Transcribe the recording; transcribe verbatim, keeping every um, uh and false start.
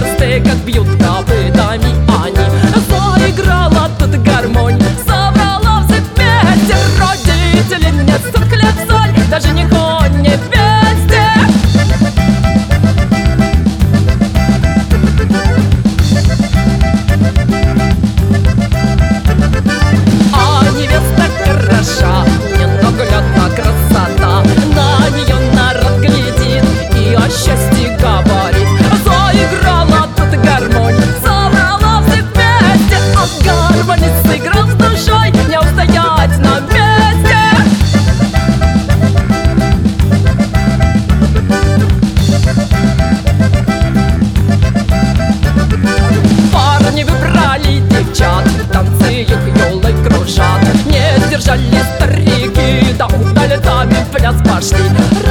версты, как бьют копытами они. Заиграла тут гармонь, собрала всех вместе. Родители несут хлеб, соль, даже никто не вместе. А невеста хороша, ненаглядна красота. На нее народ глядит и о счастье говорит. Заиграла тут гармонь, собрала всех вместе. А гармонь сыграл с душой, не устоять на месте. Парни выбрали девчат, танцуют, ёлой кружат. Не сдержали старики, да удалетами в пляс пошли.